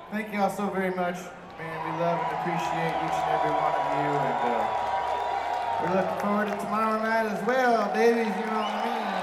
Thank you all so very much. Man, we love and appreciate each and every one of you. And we're looking forward to tomorrow night as well, babies. You know what I mean?